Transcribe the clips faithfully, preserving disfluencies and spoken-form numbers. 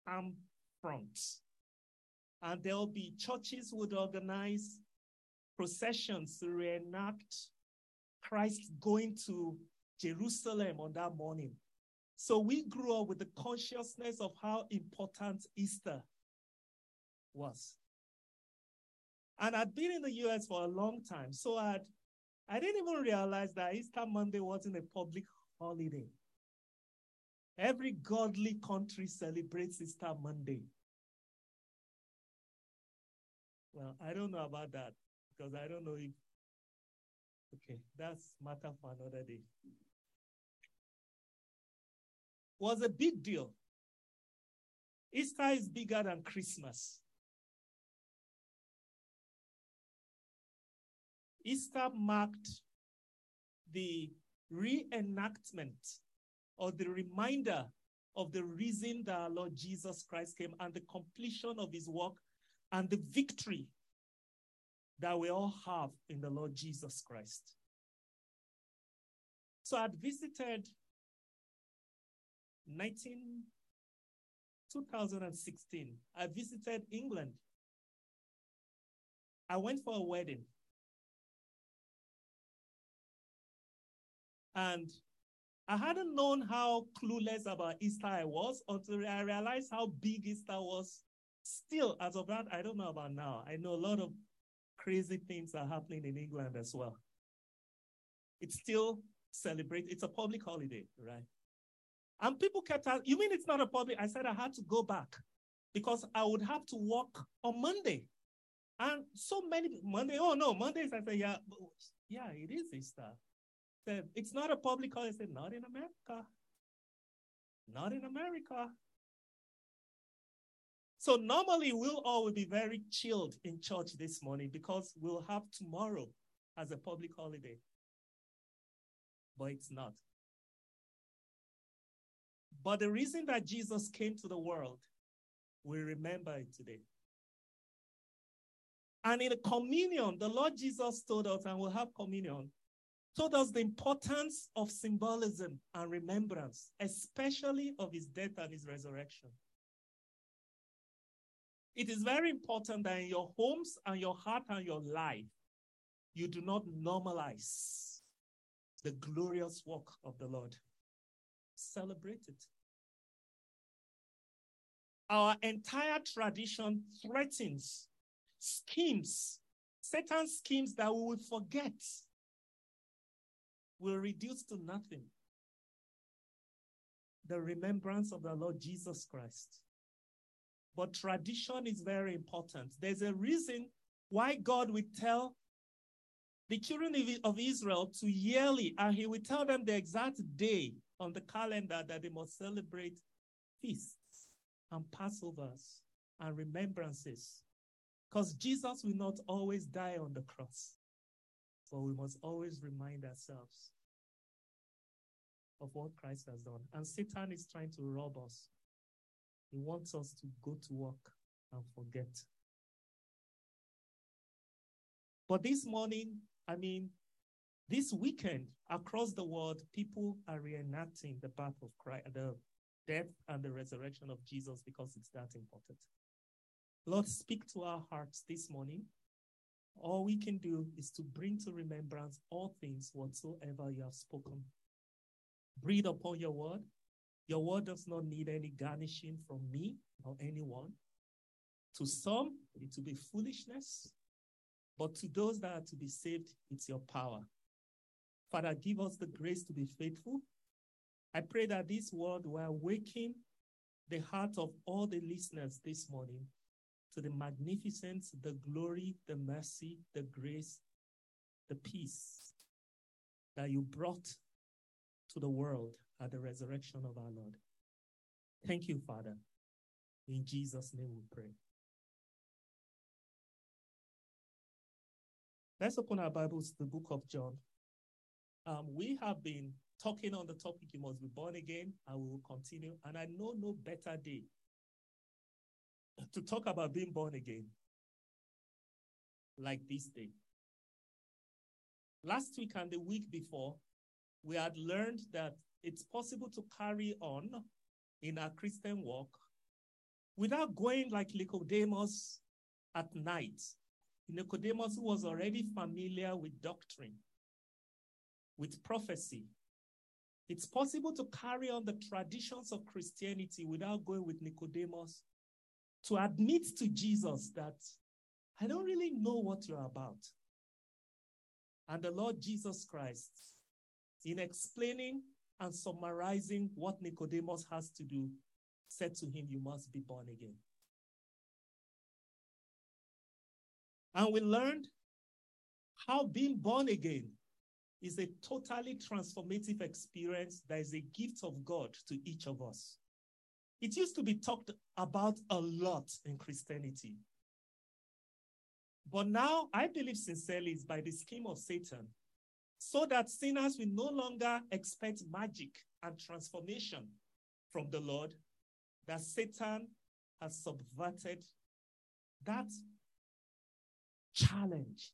armed front. And there'll be churches would organize processions to reenact Christ going to Jerusalem on that morning. So we grew up with the consciousness of how important Easter was. And I'd been in the U S for a long time, so I'd, I didn't even realize that Easter Monday wasn't a public holiday. Every godly country celebrates Easter Monday. Well, I don't know about that, because I don't know if, okay, that's matter for another day. Was a big deal. Easter is bigger than Christmas. Easter marked the reenactment or the reminder of the reason that our Lord Jesus Christ came and the completion of his work and the victory that we all have in the Lord Jesus Christ. So I'd visited nineteen, two thousand sixteen. I visited England. I went for a wedding. And I hadn't known how clueless about Easter I was until I realized how big Easter was. Still, as of that, I don't know about now. I know a lot of crazy things are happening in England as well. It's still celebrated. It's a public holiday, right? And people kept asking, you mean it's not a public? I said I had to go back because I would have to work on Monday. And so many, Monday, oh no, Mondays, I said, yeah, yeah, it is Easter. Said, it's not a public holiday. I said, not in America. Not in America. So normally we'll all be very chilled in church this morning because we'll have tomorrow as a public holiday. But it's not. But the reason that Jesus came to the world, we remember it today. And in the communion, the Lord Jesus told us, and we'll have communion, told us the importance of symbolism and remembrance, especially of his death and his resurrection. It is very important that in your homes and your heart and your life, you do not normalize the glorious work of the Lord. Celebrate it. Our entire tradition threatens schemes, Satan's schemes that we will forget, will reduce to nothing the remembrance of the Lord Jesus Christ. But tradition is very important. There's a reason why God will tell the children of Israel to yearly, and he will tell them the exact day on the calendar that they must celebrate feasts and Passovers and remembrances. Because Jesus will not always die on the cross, but we must always remind ourselves of what Christ has done. And Satan is trying to rob us. He wants us to go to work and forget. But this morning, I mean, this weekend, across the world, people are reenacting the birth of Christ, the death and the resurrection of Jesus, because it's that important. Lord, speak to our hearts this morning. All we can do is to bring to remembrance all things whatsoever you have spoken. Breathe upon your word. Your word does not need any garnishing from me or anyone. To some, it will be foolishness, but to those that are to be saved, it's your power. Father, give us the grace to be faithful. I pray that this word will awaken the heart of all the listeners this morning to the magnificence, the glory, the mercy, the grace, the peace that you brought to the world at the resurrection of our Lord. Thank you, Father. In Jesus' name we pray. Let's open our Bibles to the book of John. Um, we have been talking on the topic, you must be born again, and we will continue. And I know no better day to talk about being born again like this day. Last week and the week before, we had learned that it's possible to carry on in our Christian walk without going like Nicodemus at night. Nicodemus, who was already familiar with doctrine, with prophecy. It's possible to carry on the traditions of Christianity without going with Nicodemus to admit to Jesus that I don't really know what you're about. And the Lord Jesus Christ, in explaining and summarizing what Nicodemus has to do, said to him, you must be born again. And we learned how being born again is a totally transformative experience that is a gift of God to each of us. It used to be talked about a lot in Christianity. But now, I believe sincerely, it's by the scheme of Satan, so that sinners will no longer expect magic and transformation from the Lord, that Satan has subverted that challenge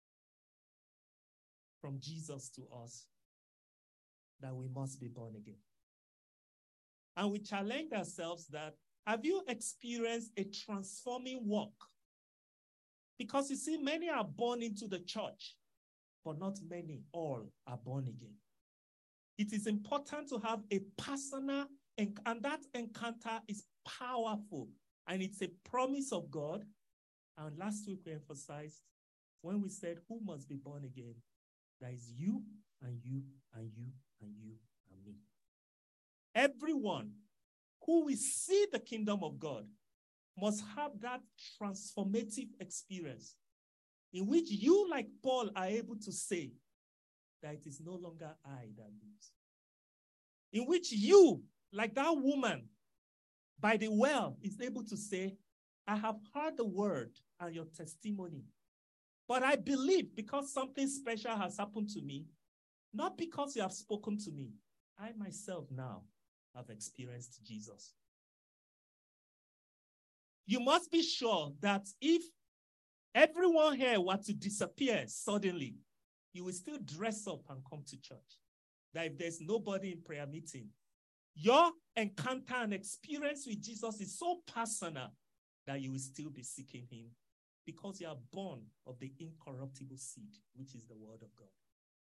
from Jesus to us, that we must be born again. And we challenge ourselves that, have you experienced a transforming walk? Because you see, many are born into the church, but not many, all are born again. It is important to have a personal, and, and that encounter is powerful, and it's a promise of God. And last week we emphasized, when we said, who must be born again? That is you, and you, and you, and you, and me. Everyone who will see the kingdom of God must have that transformative experience in which you, like Paul, are able to say that it is no longer I that lives. In which you, like that woman by the well, is able to say, I have heard the word and your testimony, but I believe because something special has happened to me, not because you have spoken to me. I myself now have experienced Jesus. You must be sure that if everyone here were to disappear suddenly, you will still dress up and come to church. That if there's nobody in prayer meeting, your encounter and experience with Jesus is so personal that you will still be seeking him because you are born of the incorruptible seed, which is the word of God.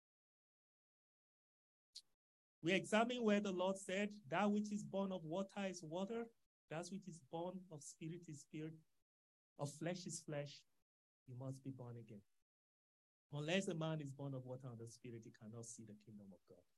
We examine where the Lord said, that which is born of water is water, that which is born of spirit is spirit, of flesh is flesh. You must be born again. Unless a man is born of water and the spirit, he cannot see the kingdom of God.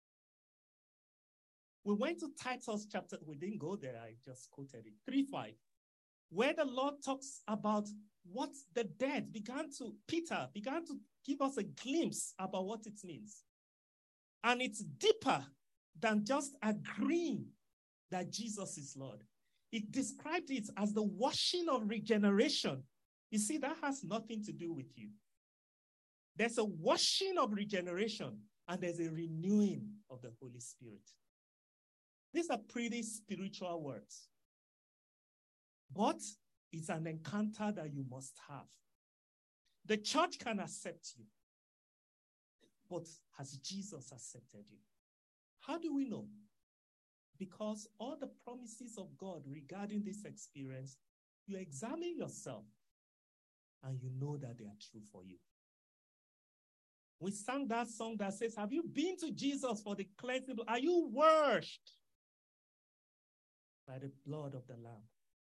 We went to Titus chapter, we didn't go there, I just quoted it, three five, where the Lord talks about what the dead began to, Peter began to give us a glimpse about what it means. And it's deeper than just agreeing that Jesus is Lord. It described it as the washing of regeneration. You see, that has nothing to do with you. There's a washing of regeneration, and there's a renewing of the Holy Spirit. These are pretty spiritual words. But it's an encounter that you must have. The church can accept you. But has Jesus accepted you? How do we know? Because all the promises of God regarding this experience, you examine yourself and you know that they are true for you. We sang that song that says, have you been to Jesus for the cleansing? Are you washed by the blood of the Lamb?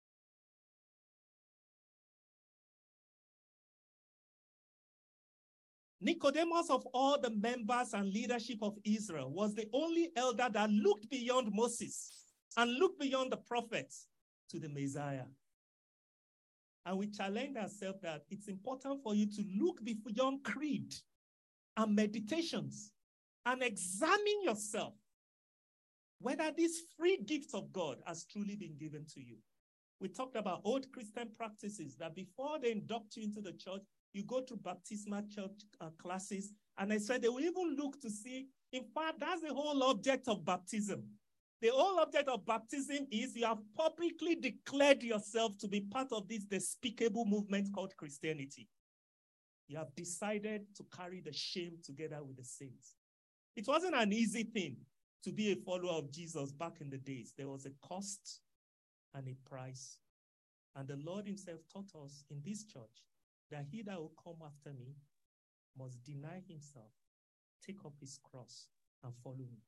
Nicodemus, of all the members and leadership of Israel, was the only elder that looked beyond Moses and looked beyond the prophets to the Messiah. And we challenge ourselves that it's important for you to look beyond creed and meditations and examine yourself whether this free gift of God has truly been given to you. We talked about old Christian practices that before they induct you into the church, you go through baptismal church uh, classes, and I said they will even look to see, in fact, that's the whole object of baptism. The whole object of baptism is you have publicly declared yourself to be part of this despicable movement called Christianity. You have decided to carry the shame together with the saints. It wasn't an easy thing to be a follower of Jesus back in the days. There was a cost. and a price. And the Lord himself taught us in this church that he that will come after me must deny himself, take up his cross, and follow me.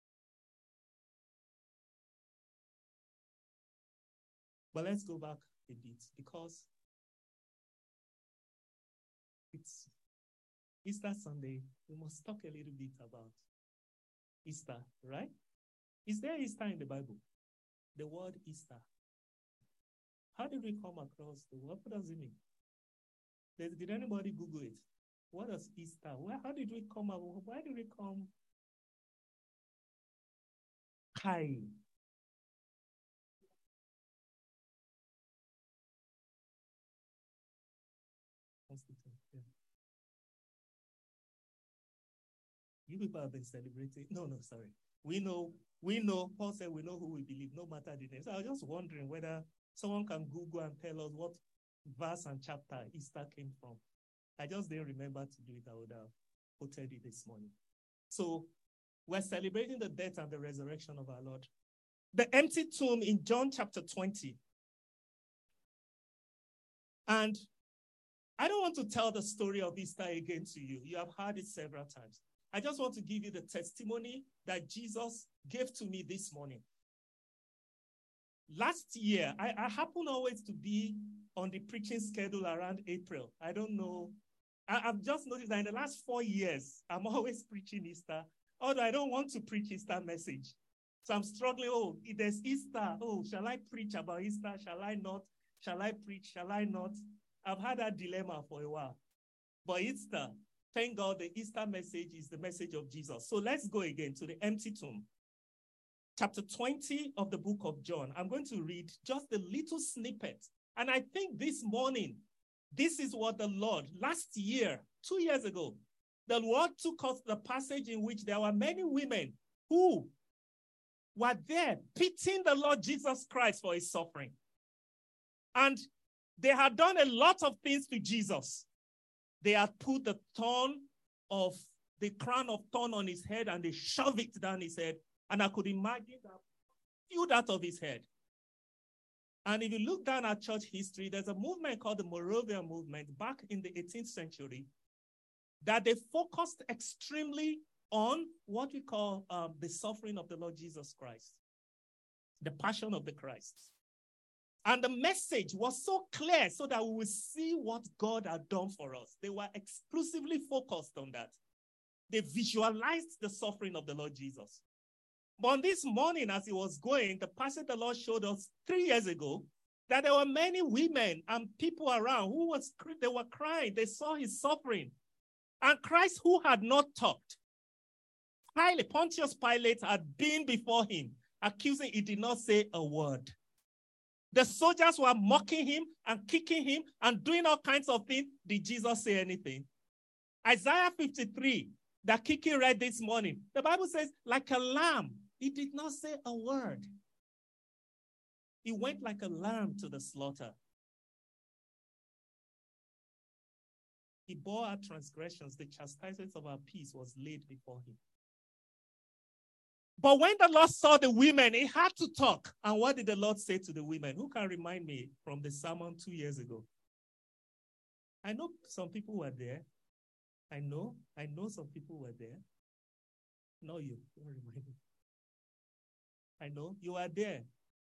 But let's go back a bit, because it's Easter Sunday. We must talk a little bit about Easter, right? Is there Easter in the Bible? The word Easter. How did we come across the word? What does it mean? Did, did anybody Google it? What does Easter? Where, how did we come up? Why did we come? Kai. Yeah. You people have been celebrating. No, no, sorry. We know, we know, Paul said we know who we believe, no matter the name. So I was just wondering whether someone can Google and tell us what verse and chapter Easter came from. I just didn't remember to do it. I would have quoted it this morning. So we're celebrating the death and the resurrection of our Lord. The empty tomb in John chapter twenty. And I don't want to tell the story of Easter again to you. You have heard it several times. I just want to give you the testimony that Jesus gave to me this morning. Last year, I, I happen always to be on the preaching schedule around April. I don't know. I, I've just noticed that in the last four years, I'm always preaching Easter, although I don't want to preach Easter message. So I'm struggling. Oh, there's Easter. Oh, shall I preach about Easter? Shall I not? Shall I preach? Shall I not? I've had that dilemma for a while. But Easter, thank God the Easter message is the message of Jesus. So let's go again to the empty tomb. Chapter twenty of the book of John. I'm going to read just a little snippet. And I think this morning, this is what the Lord, last year, two years ago, the Lord took us the passage in which there were many women who were there pitying the Lord Jesus Christ for his suffering. And they had done a lot of things to Jesus. They had put the thorn of, the crown of thorn on his head and they shoved it down his head. And I could imagine that peeled out of his head. And if you look down at church history, there's a movement called the Moravian movement back in the eighteenth century that they focused extremely on what we call um, the suffering of the Lord Jesus Christ, the passion of the Christ. And the message was so clear so that we would see what God had done for us. They were exclusively focused on that. They visualized the suffering of the Lord Jesus. But on this morning, as he was going, the passage the Lord showed us three years ago, that there were many women and people around who was, they were crying. They saw his suffering. And Christ, who had not talked, Pilate, Pontius Pilate had been before him, accusing, he did not say a word. The soldiers were mocking him and kicking him and doing all kinds of things. Did Jesus say anything? Isaiah fifty-three, that Kiki read this morning, the Bible says, like a lamb, he did not say a word. He went like a lamb to the slaughter. He bore our transgressions. The chastisement of our peace was laid before him. But when the Lord saw the women, he had to talk. And what did the Lord say to the women? Who can remind me from the sermon two years ago? I know some people were there. I know. I know some people were there. No, you. Don't remind me. I know. You are there.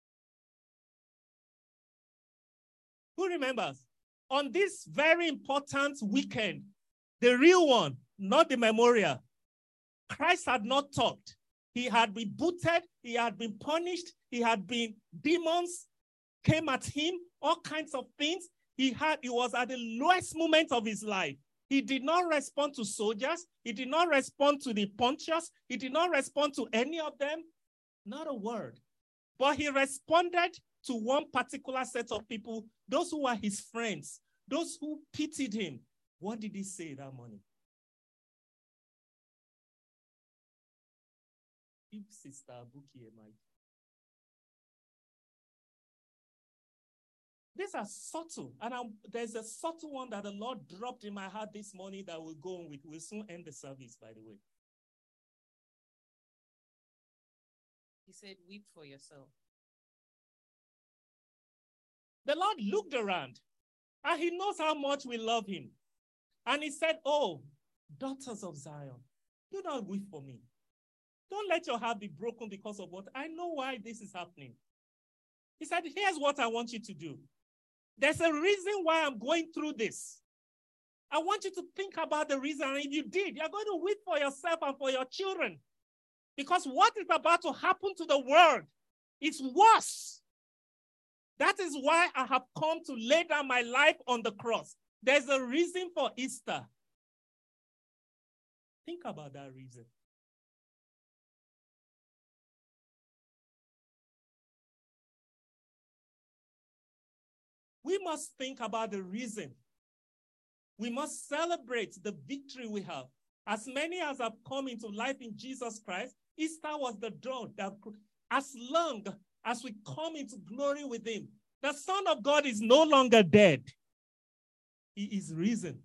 Who remembers? On this very important weekend, the real one, not the memorial, Christ had not talked. He had been booted. He had been punished. He had been, demons came at him, all kinds of things. He had, he was at the lowest moment of his life. He did not respond to soldiers. He did not respond to the Pontius. He did not respond to any of them. Not a word. But he responded to one particular set of people, those who were his friends, those who pitied him. What did he say that morning? Give Sister Abuki a mic. These are subtle, and I'm, there's a subtle one that the Lord dropped in my heart this morning that we'll go on with. We'll soon end the service, by the way. He said, weep for yourself. The Lord looked around, and he knows how much we love him. And he said, oh, daughters of Zion, do not weep for me. Don't let your heart be broken because of what. I know why this is happening. He said, here's what I want you to do. There's a reason why I'm going through this. I want you to think about the reason. And if you did, you're going to weep for yourself and for your children. Because what is about to happen to the world is worse. That is why I have come to lay down my life on the cross. There's a reason for Easter. Think about that reason. We must think about the reason. We must celebrate the victory we have. As many as have come into life in Jesus Christ, Easter was the dawn that as long as we come into glory with him, the Son of God is no longer dead. He is risen.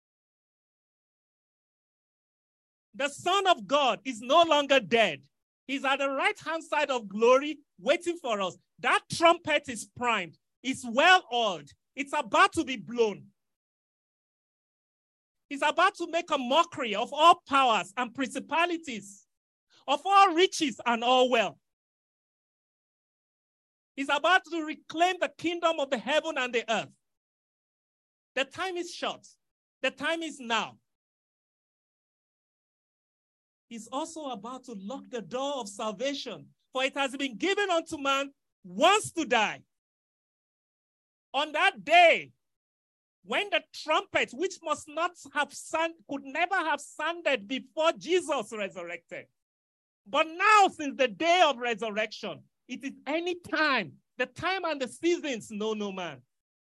The Son of God is no longer dead. He's at the right-hand side of glory waiting for us. That trumpet is primed. It's well oiled. It's about to be blown. He's about to make a mockery of all powers and principalities, of all riches and all wealth. He's about to reclaim the kingdom of the heaven and the earth. The time is short. The time is now. He's also about to lock the door of salvation, for it has been given unto man once to die. On that day, when the trumpet, which must not have sound, could never have sounded before Jesus resurrected. But now, since the day of resurrection, it is any time. The time and the seasons know no man.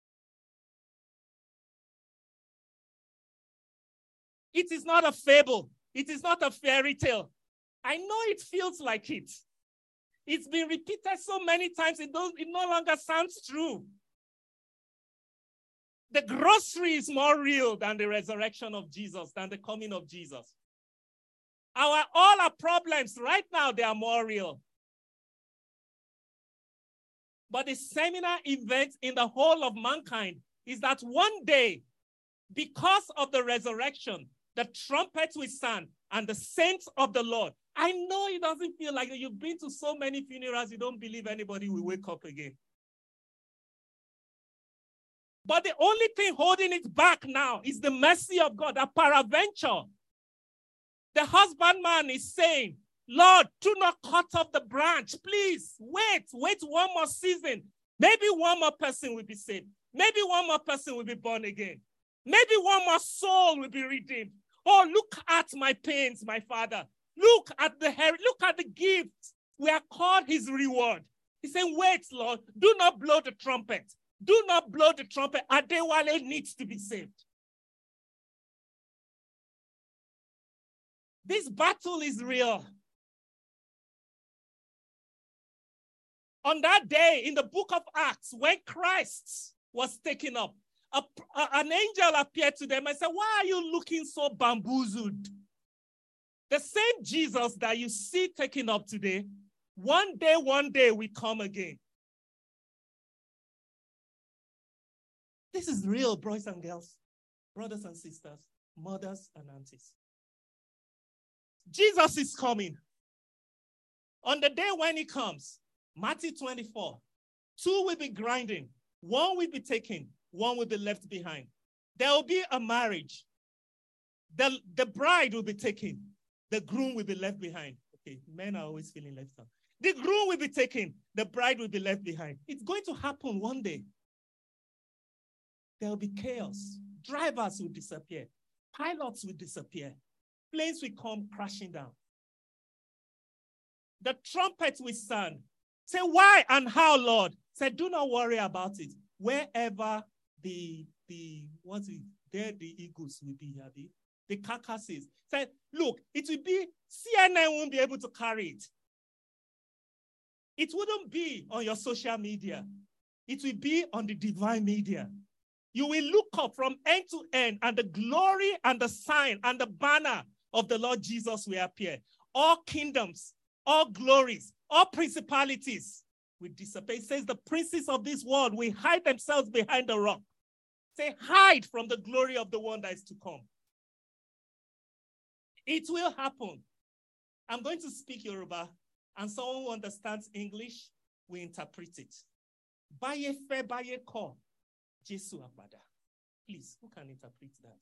It is not a fable. It is not a fairy tale. I know it feels like it. It's been repeated so many times, it, don't, it no longer sounds true. The grocery is more real than the resurrection of Jesus, than the coming of Jesus. Our, all our problems right now, they are more real. But the seminal event in the whole of mankind is that one day, because of the resurrection, the trumpet will sound and the saints of the Lord. I know it doesn't feel like you've been to so many funerals, you don't believe anybody will wake up again. But the only thing holding it back now is the mercy of God, that peradventure, the husbandman is saying, Lord, do not cut off the branch. Please, wait, wait one more season. Maybe one more person will be saved. Maybe one more person will be born again. Maybe one more soul will be redeemed. Oh, look at my pains, my father. Look at the her- look at the gift. We are called his reward. He's saying, wait, Lord, do not blow the trumpet. Do not blow the trumpet. Adewale needs to be saved. This battle is real. On that day in the book of Acts, when Christ was taken up, a, a, an angel appeared to them and said, why are you looking so bamboozled? The same Jesus that you see taken up today, one day, one day we come again. This is real, boys and girls, brothers and sisters, mothers and aunties. Jesus is coming. On the day when he comes, Matthew twenty-four, two will be grinding, one will be taken, one will be left behind. There will be a marriage. The, the bride will be taken, the groom will be left behind. Okay, men are always feeling left out. The groom will be taken, the bride will be left behind. It's going to happen one day. There will be chaos. Drivers will disappear. Pilots will disappear. Planes will come crashing down. The trumpet will sound. Say, why and how, Lord? Say, do not worry about it. Wherever the, the what's it, there the eagles will be, the, the carcasses. Say, look, it will be, C N N won't be able to carry it. It wouldn't be on your social media. It will be on the divine media. You will look up from end to end, and the glory and the sign and the banner of the Lord Jesus will appear. All kingdoms, all glories, all principalities We dissipate. It says the princes of this world will hide themselves behind the rock. Say, hide from the glory of the one that is to come. It will happen. I'm going to speak Yoruba, and someone who understands English will interpret it. Baye fe baye ko, Jesu apada. Please, who can interpret that?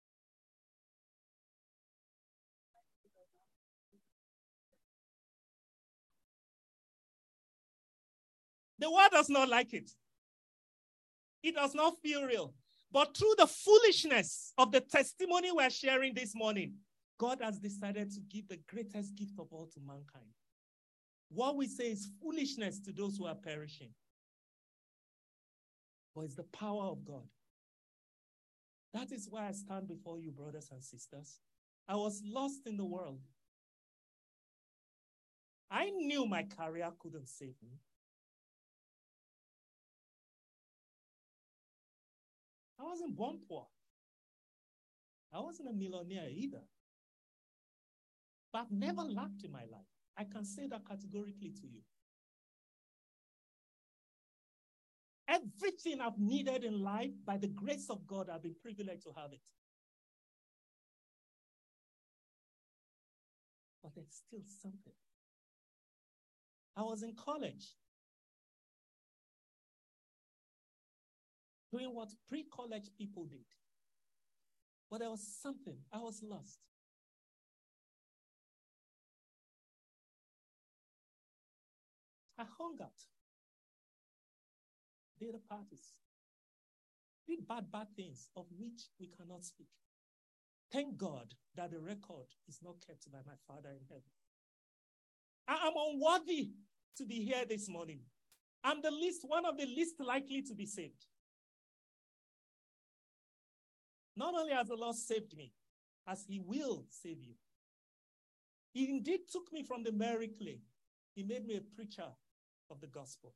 The world does not like it. It does not feel real. But through the foolishness of the testimony we're sharing this morning, God has decided to give the greatest gift of all to mankind. What we say is foolishness to those who are perishing. But it's the power of God. That is why I stand before you, brothers and sisters. I was lost in the world. I knew my career couldn't save me. I wasn't born poor. I wasn't a millionaire either. But I've never lacked in my life. I can say that categorically to you. Everything I've needed in life, by the grace of God, I've been privileged to have it. But there's still something. I was in college, doing what pre-college people did. But there was something. I was lost. I hung out. Did the parties. Did bad, bad things of which we cannot speak. Thank God that the record is not kept by my Father in heaven. I am unworthy to be here this morning. I'm the least, one of the least likely to be saved. Not only has the Lord saved me, as he will save you. He indeed took me from the merry clay. He made me a preacher of the gospel.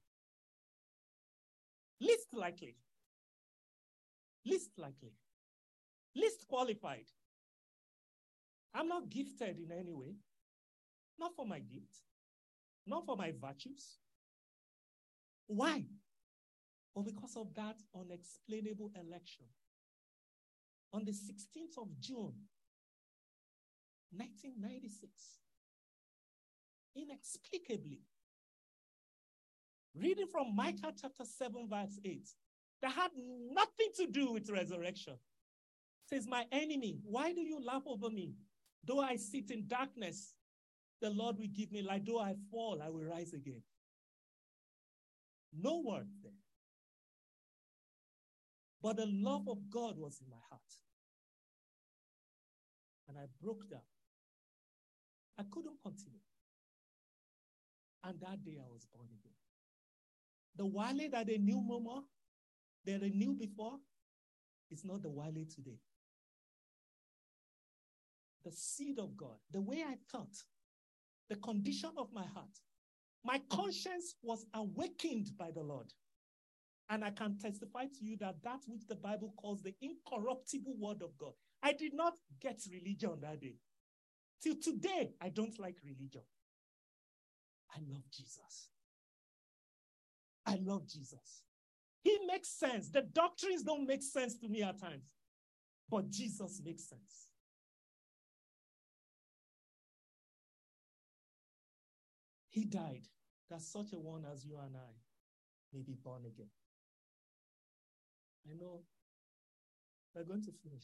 Least likely. Least likely. Least qualified. I'm not gifted in any way. Not for my gift. Not for my virtues. Why? Well, because of that unexplainable election. On the sixteenth of June, nineteen ninety-six, inexplicably, reading from Micah chapter seven, verse eight, that had nothing to do with resurrection, says, my enemy, why do you laugh over me? Though I sit in darkness, the Lord will give me light. Though I fall, I will rise again. No word there. But the love of God was in my heart. And I broke down. I couldn't continue. And that day I was born again. The Wale that they knew Mama, that they knew before, is not the Wale today. The seed of God, the way I thought, the condition of my heart, my conscience was awakened by the Lord. And I can testify to you that that which the Bible calls the incorruptible word of God. I did not get religion that day. Till today, I don't like religion. I love Jesus. I love Jesus. He makes sense. The doctrines don't make sense to me at times. But Jesus makes sense. He died that such a one as you and I may be born again. I know we're going to finish.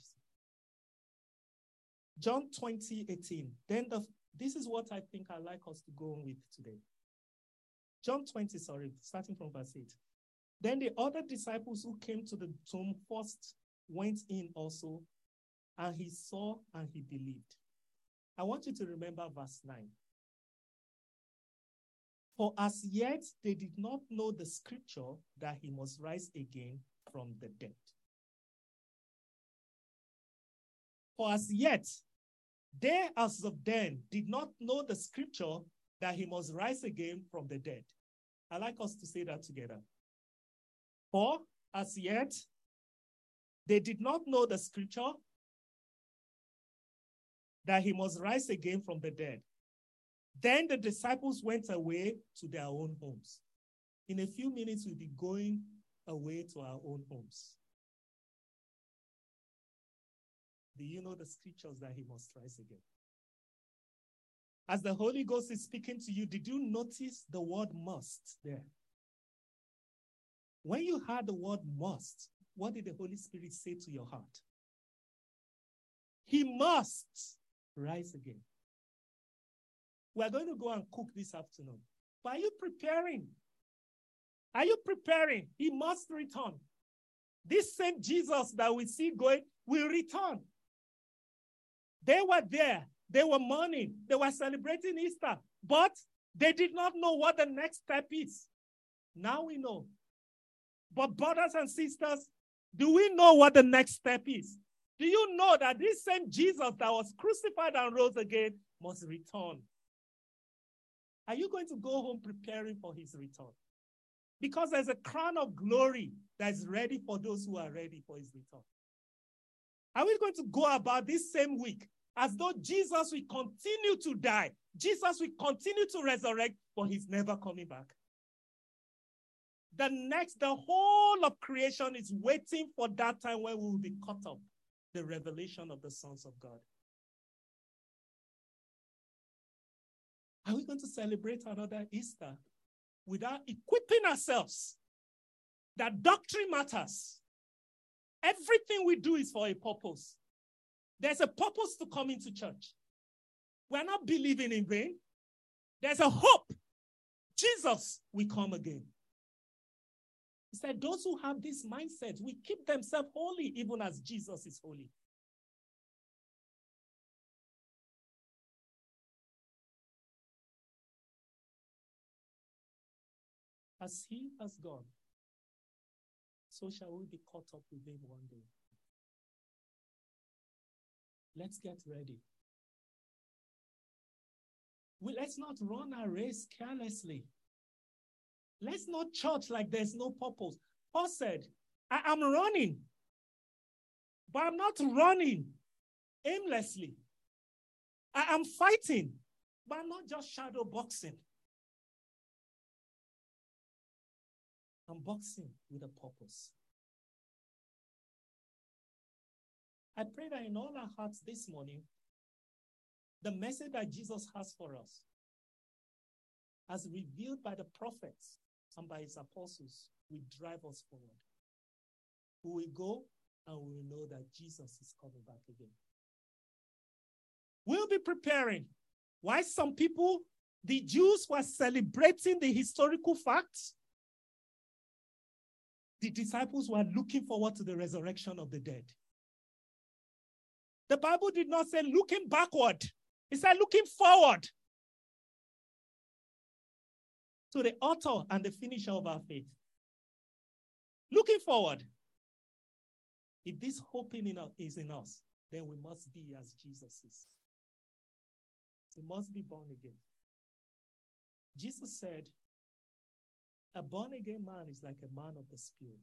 John twenty, eighteen. Then the, this is what I think I'd like us to go on with today. John twenty, sorry, starting from verse eight. Then the other disciples who came to the tomb first went in also, and he saw and he believed. I want you to remember verse nine. For as yet they did not know the scripture that he must rise again from the dead. For as yet, they as of then did not know the scripture that he must rise again from the dead. I like us to say that together. For as yet, they did not know the scripture that he must rise again from the dead. Then the disciples went away to their own homes. In a few minutes, we'll be going away to our own homes. Do you know the scriptures that he must rise again? As the Holy Ghost is speaking to you, did you notice the word must there? When you heard the word must, what did the Holy Spirit say to your heart? He must rise again. We're going to go and cook this afternoon. But are you preparing? Are you preparing? He must return. This same Jesus that we see going will return. They were there. They were mourning. They were celebrating Easter. But they did not know what the next step is. Now we know. But brothers and sisters, do we know what the next step is? Do you know that this same Jesus that was crucified and rose again must return? Are you going to go home preparing for his return? Because there's a crown of glory that is ready for those who are ready for his return. Are we going to go about this same week as though Jesus will continue to die? Jesus will continue to resurrect, but he's never coming back. The next, the whole of creation is waiting for that time when we will be caught up. The revelation of the sons of God. Are we going to celebrate another Easter without equipping ourselves that doctrine matters? Everything we do is for a purpose. There's a purpose to coming to church. We're not believing in vain. There's a hope. Jesus will come again. He said, those who have this mindset will keep themselves holy even as Jesus is holy. As he has gone, so shall we be caught up with him one day. Let's get ready. We, let's not run our race carelessly. Let's not church like there's no purpose. Paul said, I am running, but I'm not running aimlessly. I am fighting, but I'm not just shadow boxing. I'm boxing with a purpose. I pray that in all our hearts this morning, the message that Jesus has for us, as revealed by the prophets and by his apostles, will drive us forward. We will go and we will know that Jesus is coming back again. We'll be preparing. Why some people, the Jews were celebrating the historical facts, the disciples were looking forward to the resurrection of the dead. The Bible did not say looking backward. It said looking forward to the author and the finisher of our faith. Looking forward. If this hope in us is in us, then we must be as Jesus is. We must be born again. Jesus said, a born-again man is like a man of the Spirit.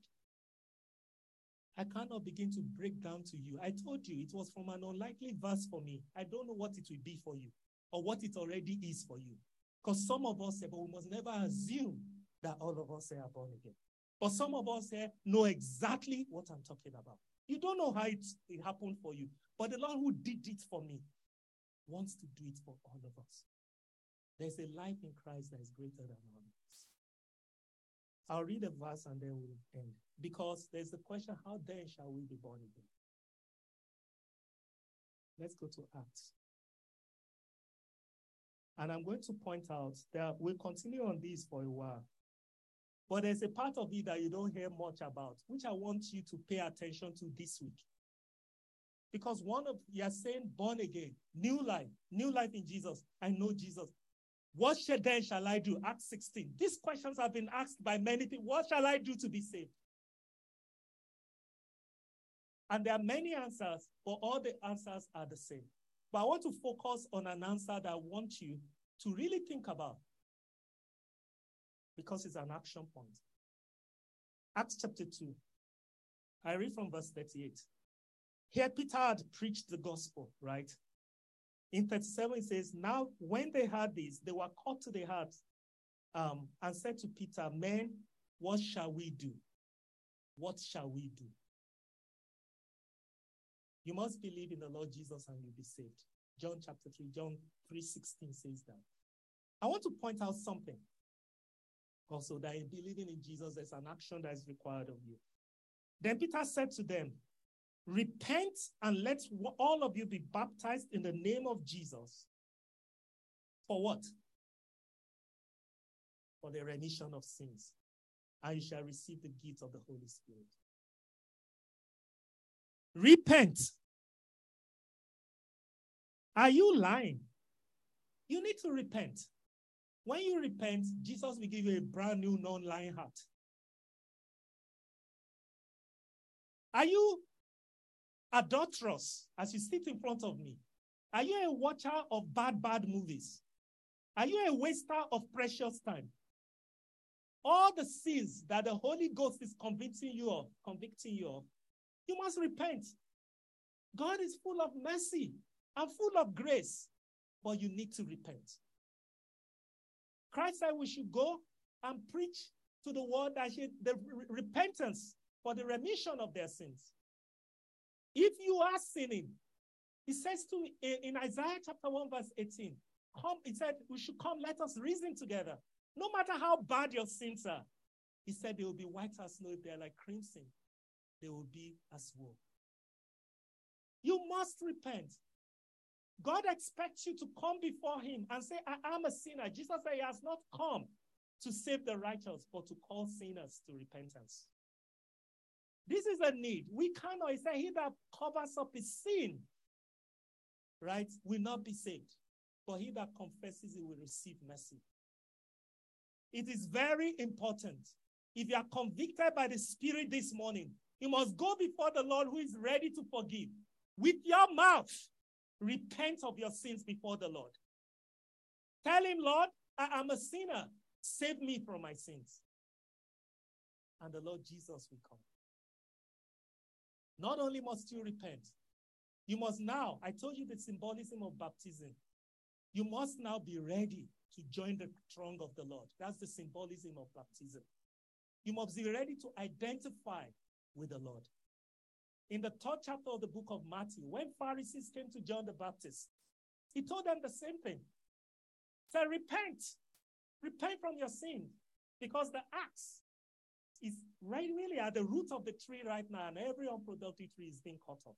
I cannot begin to break down to you. I told you it was from an unlikely verse for me. I don't know what it will be for you or what it already is for you. Because some of us say, but we must never assume that all of us are born again. But some of us here know exactly what I'm talking about. You don't know how it, it happened for you. But the Lord who did it for me wants to do it for all of us. There's a life in Christ that is greater than all of us. I'll read a verse and then we'll end. Because there's the question, how then shall we be born again? Let's go to Acts. And I'm going to point out that we'll continue on this for a while. But there's a part of it that you don't hear much about, which I want you to pay attention to this week. Because one of you are saying born again, new life, new life in Jesus. I know Jesus. What shall then shall I do? Acts sixteen. These questions have been asked by many people. What shall I do to be saved? And there are many answers, but all the answers are the same. But I want to focus on an answer that I want you to really think about, because it's an action point. Acts chapter two. I read from verse thirty-eight. Here Peter had preached the gospel, right? In thirty-seven it says, now when they heard this, they were cut to the heart um, and said to Peter, "Men, what shall we do? What shall we do?" You must believe in the Lord Jesus and you'll be saved. John chapter three, John three sixteen says that. I want to point out something also, that in believing in Jesus, there's an action that is required of you. Then Peter said to them, "Repent and let all of you be baptized in the name of Jesus." For what? For the remission of sins. And you shall receive the gift of the Holy Spirit. Repent. Are you lying? You need to repent. When you repent, Jesus will give you a brand new non-lying heart. Are you adulterous as you sit in front of me? Are you a watcher of bad, bad movies? Are you a waster of precious time? All the sins that the Holy Ghost is convicting you of, convicting you of, you must repent. God is full of mercy and full of grace, but you need to repent. Christ said we should go and preach to the world that should, the re- repentance for the remission of their sins. If you are sinning, he says to in, in Isaiah chapter one, verse eighteen, come, he said, we should come, let us reason together. No matter how bad your sins are, he said they will be white as snow. If they are like crimson, they will be as wool. You must repent. God expects you to come before him and say, I am a sinner. Jesus said he has not come to save the righteous, but to call sinners to repentance. This is a need. We cannot, he said, he that covers up his sin, right, will not be saved. But he that confesses it will receive mercy. It is very important. If you are convicted by the Spirit this morning, you must go before the Lord who is ready to forgive. With your mouth, repent of your sins before the Lord. Tell him, Lord, I am a sinner. Save me from my sins. And the Lord Jesus will come. Not only must you repent, you must now, I told you the symbolism of baptism. You must now be ready to join the throng of the Lord. That's the symbolism of baptism. You must be ready to identify with the Lord. In the third chapter of the book of Matthew, when Pharisees came to John the Baptist, he told them the same thing. He said, repent. Repent from your sin, because the axe is right really at the root of the tree right now, and every unproductive tree is being cut off.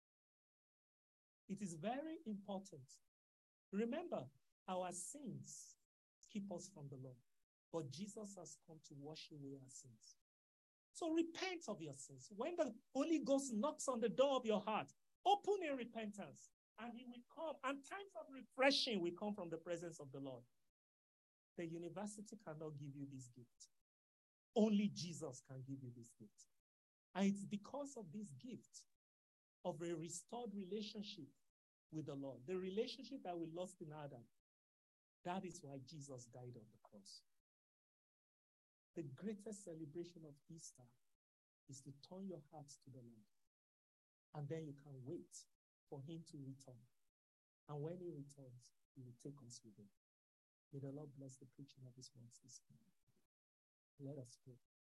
It is very important. Remember, our sins keep us from the Lord, but Jesus has come to wash away our sins. So repent of your sins. When the Holy Ghost knocks on the door of your heart, open in repentance, and he will come. And times of refreshing will come from the presence of the Lord. The university cannot give you this gift. Only Jesus can give you this gift. And it's because of this gift of a restored relationship with the Lord, the relationship that we lost in Adam. That is why Jesus died on the cross. The greatest celebration of Easter is to turn your hearts to the Lord. And then you can wait for him to return. And when he returns, he will take us with him. May the Lord bless the preaching of his words this morning. Let us pray.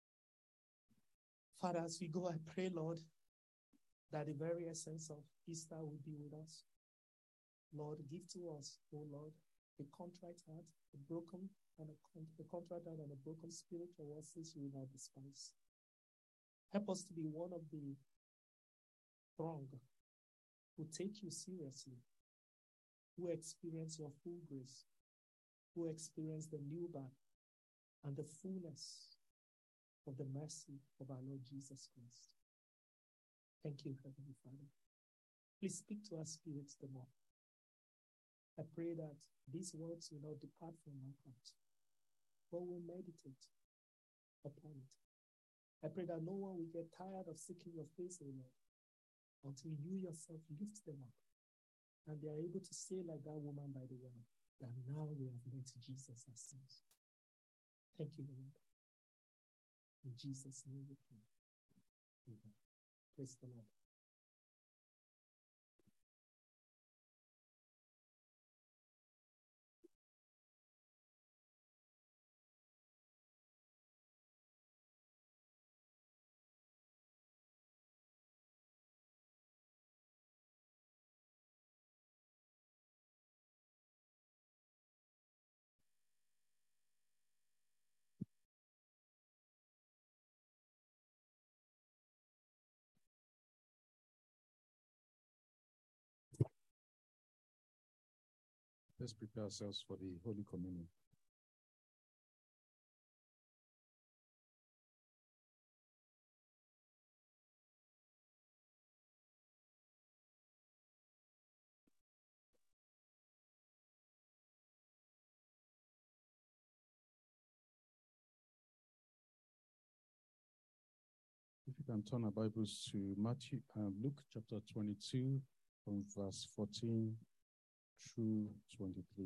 Father, as we go, I pray, Lord, that the very essence of Easter will be with us. Lord, give to us, oh Lord, a contrite heart, a broken and a, a contrite heart and a broken spirit towards this you will not despise. Help us to be one of the throng who take you seriously, who experience your full grace, who experience the new birth and the fullness of the mercy of our Lord Jesus Christ. Thank you, Heavenly Father. Please speak to our spirits the more. I pray that these words will not depart from my heart, but will meditate upon it. I pray that no one will get tired of seeking your face, O Lord, until you yourself lift them up, and they are able to say like that woman by the well, that now we have met Jesus as sons. Thank you, Lord. In Jesus' name we pray. Amen. Praise the Lord. Let's prepare ourselves for the Holy Communion. If you can turn our Bibles to Matthew, uh, Luke chapter twenty-two, from verse fourteen through twenty-three.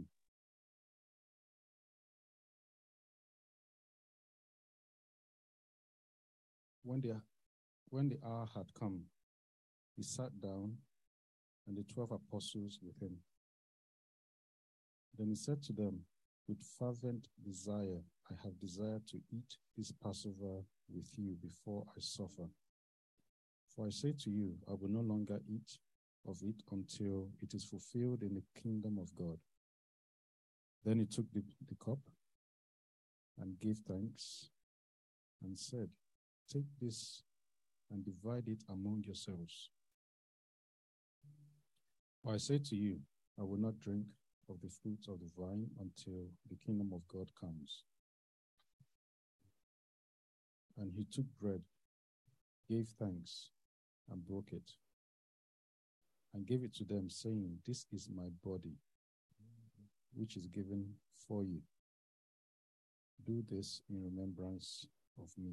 When the, when the hour had come, he sat down, and the twelve apostles with him. Then he said to them, "With fervent desire I have desired to eat this Passover with you before I suffer. For I say to you, I will no longer eat of it until it is fulfilled in the kingdom of God." Then he took the, the cup and gave thanks and said, "Take this and divide it among yourselves. For I say to you, I will not drink of the fruit of the vine until the kingdom of God comes." And he took bread, gave thanks, and broke it, and gave it to them, saying, "This is my body, which is given for you. Do this in remembrance of me."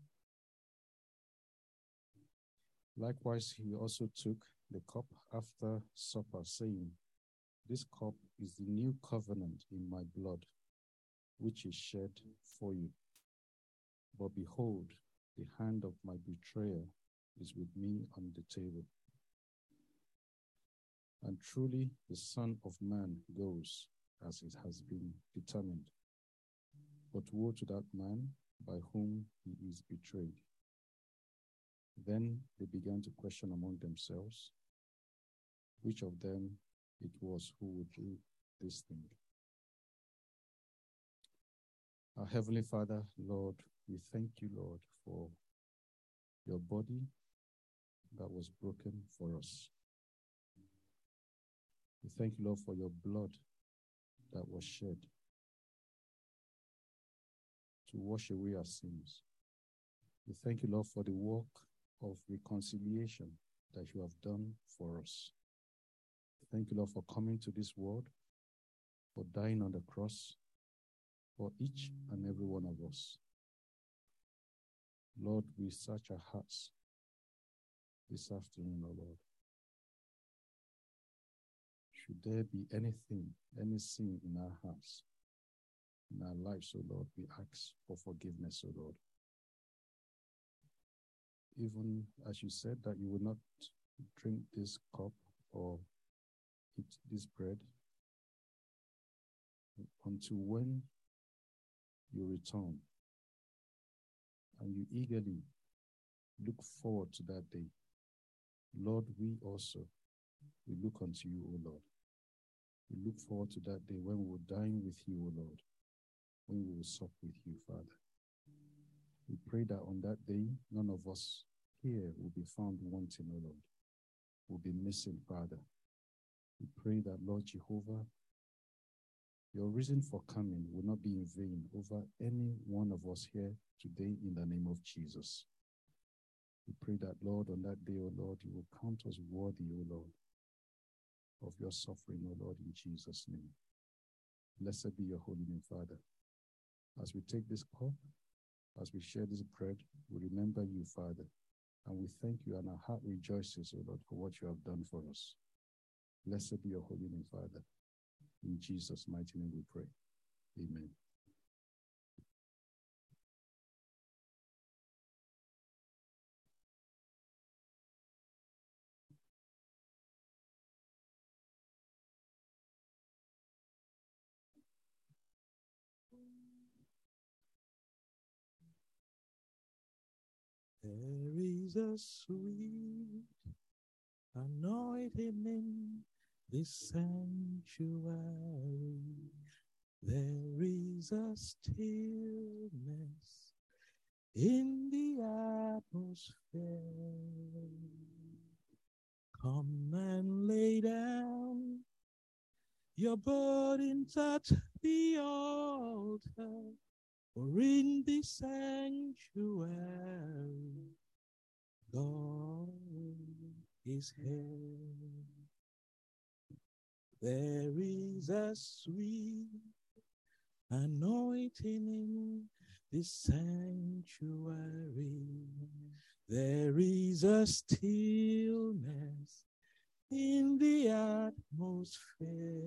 Likewise, he also took the cup after supper, saying, "This cup is the new covenant in my blood, which is shed for you. But behold, the hand of my betrayer is with me on the table. And truly the Son of Man goes as it has been determined. But woe to that man by whom he is betrayed." Then they began to question among themselves which of them it was who would do this thing. Our Heavenly Father, Lord, we thank you, Lord, for your body that was broken for us. We thank you, Lord, for your blood that was shed to wash away our sins. We thank you, Lord, for the work of reconciliation that you have done for us. Thank you, Lord, for coming to this world, for dying on the cross for each and every one of us. Lord, we search our hearts this afternoon, O Lord. Should there be anything, any sin in our hearts, in our lives, O Lord, we ask for forgiveness, O Lord. Even as you said that you will not drink this cup or eat this bread until when you return, and you eagerly look forward to that day. Lord, we also, we look unto you, O Lord. We look forward to that day when we will dine with you, O Lord, when we will sup with you, Father. We pray that on that day, none of us here will be found wanting, O Lord, will be missing, Father. We pray that, Lord Jehovah, your reason for coming will not be in vain over any one of us here today in the name of Jesus. We pray that, Lord, on that day, O Lord, you will count us worthy, O Lord, of your suffering, O Lord, in Jesus' name. Blessed be your holy name, Father. As we take this cup, as we share this bread, we remember you, Father, and we thank you, and our heart rejoices, O Lord, for what you have done for us. Blessed be your holy name, Father. In Jesus' mighty name we pray. Amen. There is a sweet anointing in this sanctuary. There is a stillness in the atmosphere. Come and lay down your burdens at the altar, for in this sanctuary, God is here. There is a sweet anointing in this sanctuary. There is a stillness in the atmosphere.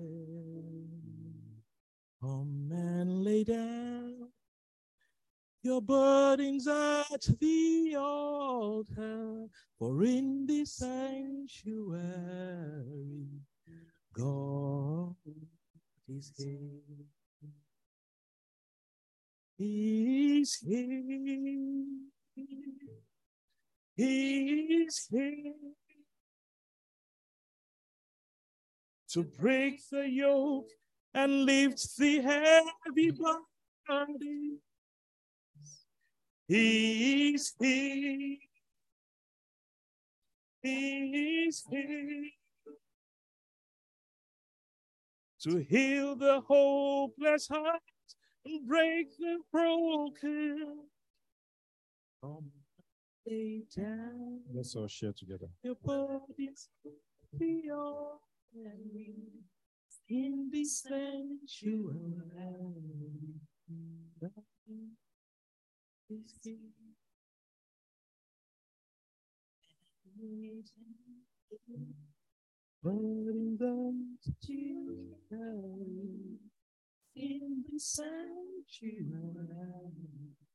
Come and lay down your burdens at the altar, for in this sanctuary, God is here. He is here. He is here to break the yoke and lift the heavy burden. He is here. He is here to heal the hopeless heart and break the broken. Come lay down. Let's all share together. Your bodies be all in this sanctuary. Is here. Burning them to carry in the sanctuary.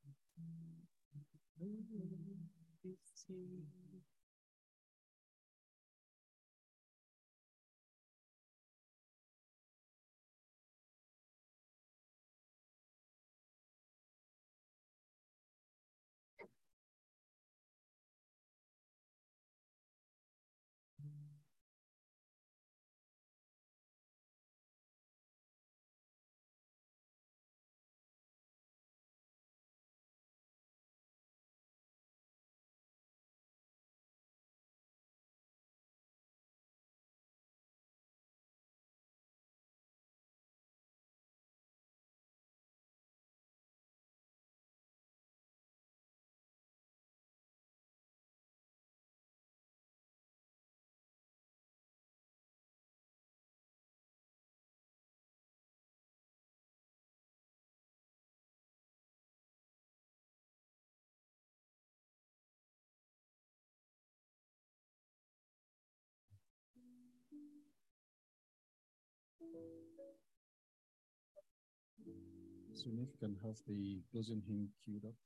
Is here. So if you can have the closing hymn queued up.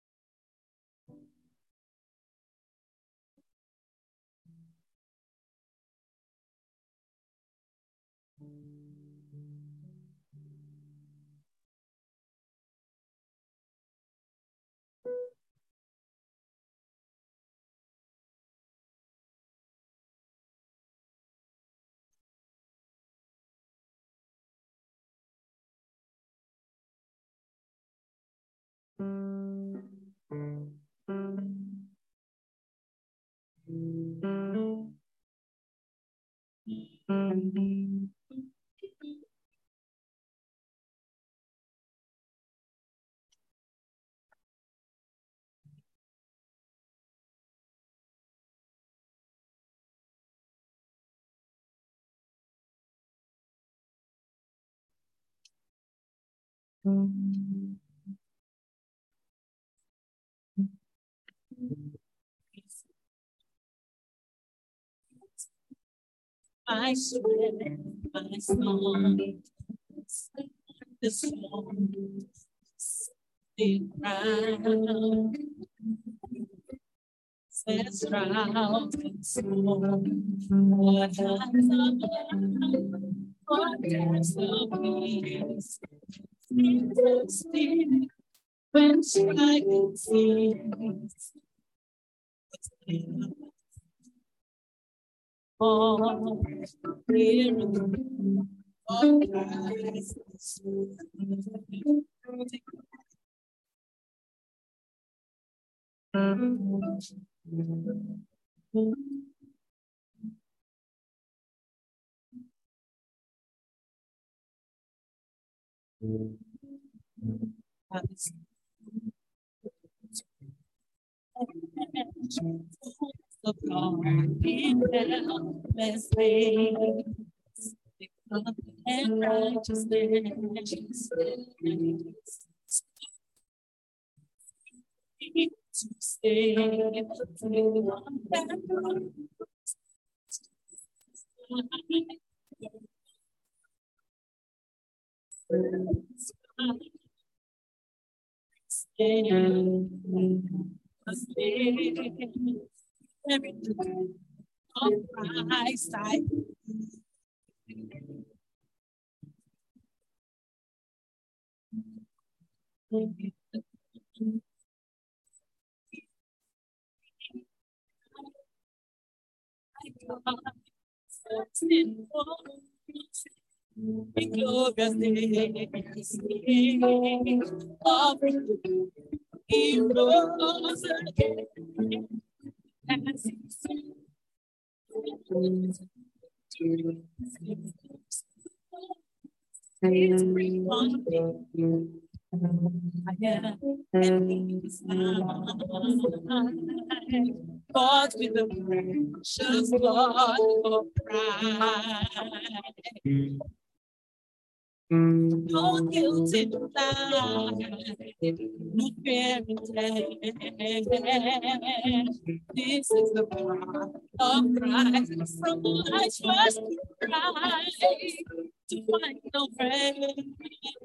My strength, my song, the song, the ground, says round and small, what has done, what has the peace, still, still, when striking seas, all here all Christ. Of God, let's make and righteousness to stay everything of Christ I glorious day of he rose again as he said it's free one thing I am and he's bought with the precious blood of pride. No guilt in life, no fear in death. This is the power of Christ from life's first cry to final friend.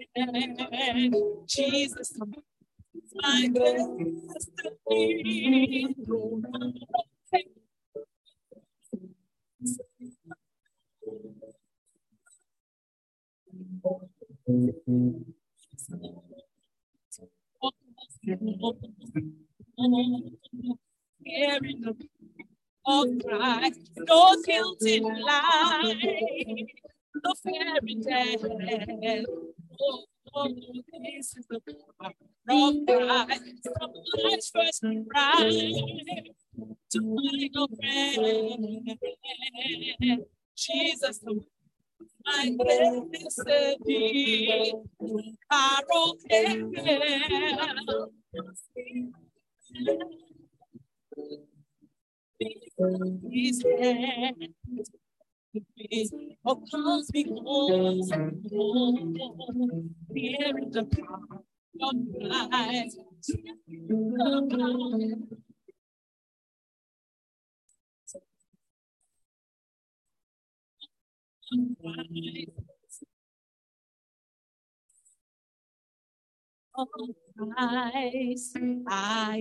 Jesus, my destiny. Hearing the of Christ, no guilt in life, no fear in death. Oh, oh, this is the power of Christ, from life's first cry to final friend. Jesus, my destiny, our His hand of comes because here in the power of Christ. Of Christ I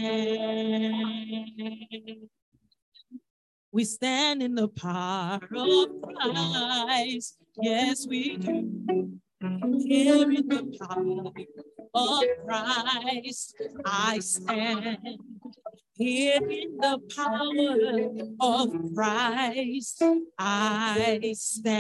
stand. We stand in the power of Christ. Yes, we do. Here in the power of Christ I stand. Here in the power of Christ I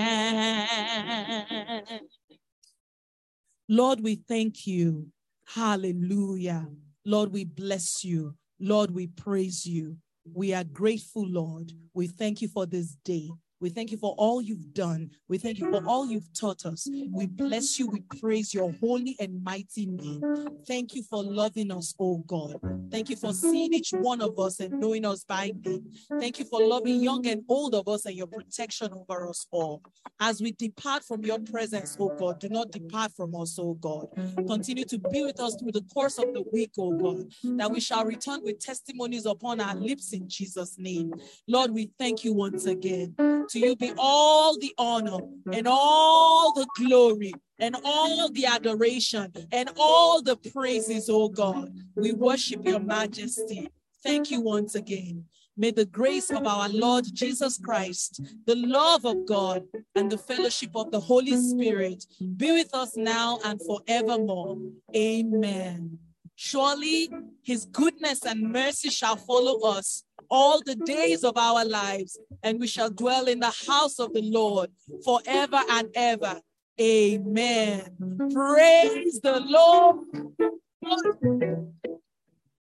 stand. Lord, we thank you. Hallelujah. Lord, we bless you. Lord, we praise you. We are grateful, Lord. We thank you for this day. We thank you for all you've done. We thank you for all you've taught us. We bless you. We praise your holy and mighty name. Thank you for loving us, oh God. Thank you for seeing each one of us and knowing us by name. Thank you for loving young and old of us and your protection over us all. As we depart from your presence, oh God, do not depart from us, oh God. Continue to be with us through the course of the week, oh God, that we shall return with testimonies upon our lips in Jesus' name. Lord, we thank you once again. To you be all the honor and all the glory and all the adoration and all the praises, oh God. We worship your majesty. Thank you once again. May the grace of our Lord Jesus Christ, the love of God, and the fellowship of the Holy Spirit be with us now and forevermore. Amen. Surely his goodness and mercy shall follow us all the days of our lives, and we shall dwell in the house of the Lord forever and ever. Amen. Praise the Lord.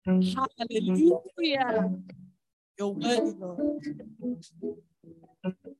Hallelujah. You're worthy, Lord.